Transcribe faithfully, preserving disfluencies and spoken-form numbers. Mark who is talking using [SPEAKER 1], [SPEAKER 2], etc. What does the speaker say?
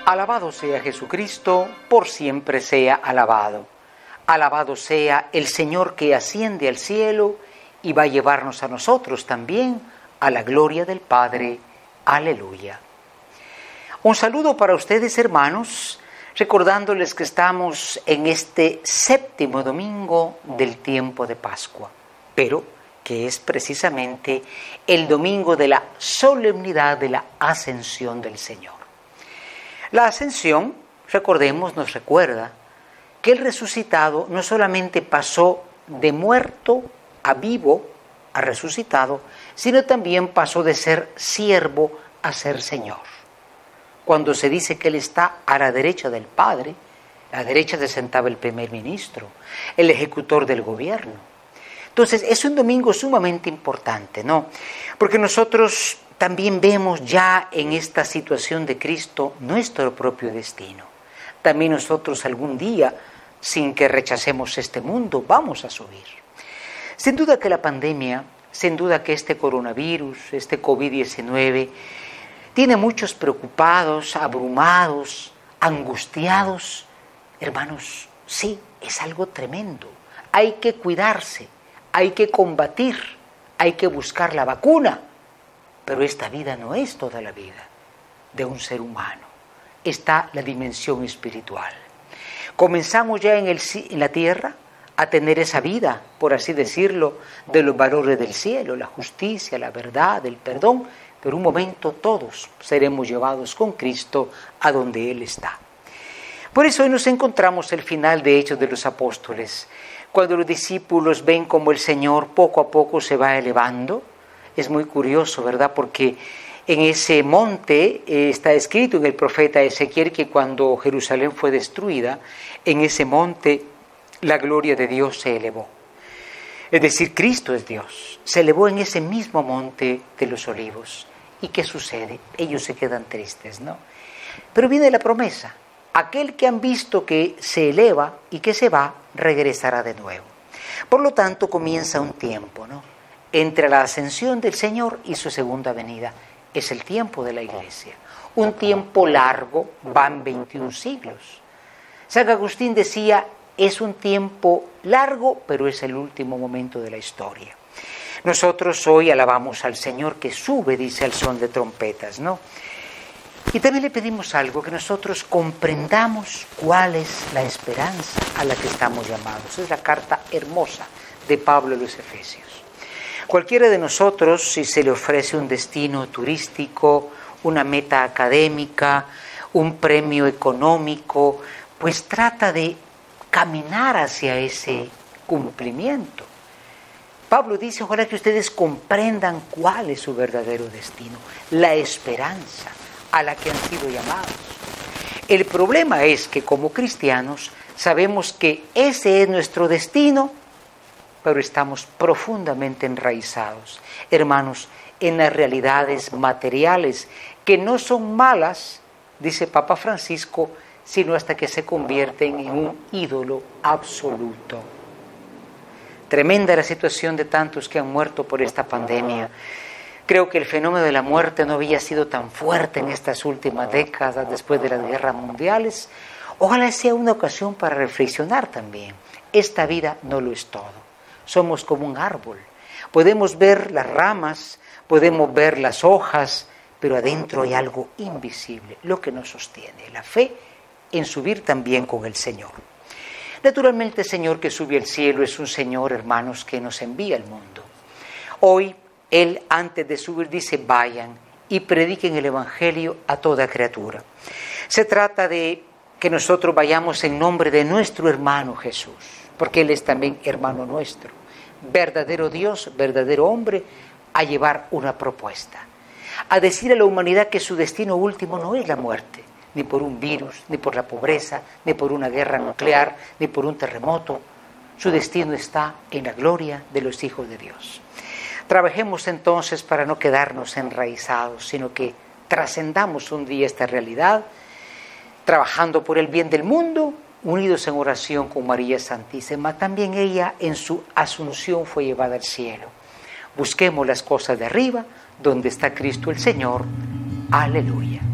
[SPEAKER 1] Alabado sea Jesucristo, por siempre sea alabado. Alabado sea el Señor que asciende al cielo y va a llevarnos a nosotros también a la gloria del Padre. Aleluya. Un saludo para ustedes, hermanos, recordándoles que estamos en este séptimo domingo del tiempo de Pascua, pero que es precisamente el domingo de la solemnidad de la ascensión del Señor. La ascensión, recordemos, nos recuerda que el resucitado no solamente pasó de muerto a vivo, a resucitado, sino también pasó de ser siervo a ser Señor. Cuando se dice que Él está a la derecha del Padre, a la derecha se sentaba el primer ministro, el ejecutor del gobierno. Entonces, es un domingo sumamente importante, ¿no? Porque nosotros también vemos ya en esta situación de Cristo nuestro propio destino. También nosotros algún día, sin que rechacemos este mundo, vamos a subir. Sin duda que la pandemia, sin duda que este coronavirus, este COVID diecinueve, tiene muchos preocupados, abrumados, angustiados. Hermanos, sí, es algo tremendo. Hay que cuidarse, hay que combatir, hay que buscar la vacuna. Pero esta vida no es toda la vida de un ser humano. Está la dimensión espiritual. Comenzamos ya en, el, en la tierra a tener esa vida, por así decirlo, de los valores del cielo, la justicia, la verdad, el perdón, pero un momento todos seremos llevados con Cristo a donde Él está. Por eso hoy nos encontramos el final de Hechos de los Apóstoles, cuando los discípulos ven como el Señor poco a poco se va elevando. Es muy curioso, ¿verdad? Porque en ese monte eh, está escrito en el profeta Ezequiel que cuando Jerusalén fue destruida, en ese monte la gloria de Dios se elevó. Es decir, Cristo es Dios. Se elevó en ese mismo monte de los Olivos. ¿Y qué sucede? Ellos se quedan tristes, ¿no? Pero viene la promesa. Aquel que han visto que se eleva y que se va, regresará de nuevo. Por lo tanto, comienza un tiempo, ¿no? Entre la ascensión del Señor y su segunda venida. Es el tiempo de la iglesia. Un tiempo largo, van veintiún siglos. San Agustín decía, es un tiempo largo, pero es el último momento de la historia. Nosotros hoy alabamos al Señor que sube, dice, al son de trompetas, ¿no? Y también le pedimos algo, que nosotros comprendamos cuál es la esperanza a la que estamos llamados. Es la carta hermosa de Pablo a los Efesios. Cualquiera de nosotros, si se le ofrece un destino turístico, una meta académica, un premio económico, pues trata de caminar hacia ese cumplimiento. Pablo dice, ojalá que ustedes comprendan cuál es su verdadero destino, la esperanza a la que han sido llamados. El problema es que como cristianos sabemos que ese es nuestro destino, pero estamos profundamente enraizados, hermanos, en las realidades materiales, que no son malas, dice Papa Francisco, sino hasta que se convierten en un ídolo absoluto. Tremenda la situación de tantos que han muerto por esta pandemia. Creo que el fenómeno de la muerte no había sido tan fuerte en estas últimas décadas después de las guerras mundiales. Ojalá sea una ocasión para reflexionar también. Esta vida no lo es todo. Somos como un árbol. Podemos ver las ramas, podemos ver las hojas, pero adentro hay algo invisible, lo que nos sostiene, la fe en subir también con el Señor. Naturalmente el Señor que sube al cielo es un Señor, hermanos, que nos envía al mundo. Hoy Él, antes de subir, dice, vayan y prediquen el Evangelio a toda criatura. Se trata de que nosotros vayamos en nombre de nuestro hermano Jesús, porque Él es también hermano nuestro, verdadero Dios, verdadero hombre, a llevar una propuesta, a decir a la humanidad que su destino último no es la muerte, ni por un virus, ni por la pobreza, ni por una guerra nuclear, ni por un terremoto. Su destino está en la gloria de los hijos de Dios. Trabajemos entonces para no quedarnos enraizados, sino que trascendamos un día esta realidad, trabajando por el bien del mundo, unidos en oración con María Santísima. También ella en su asunción fue llevada al cielo. Busquemos las cosas de arriba, donde está Cristo el Señor. Aleluya.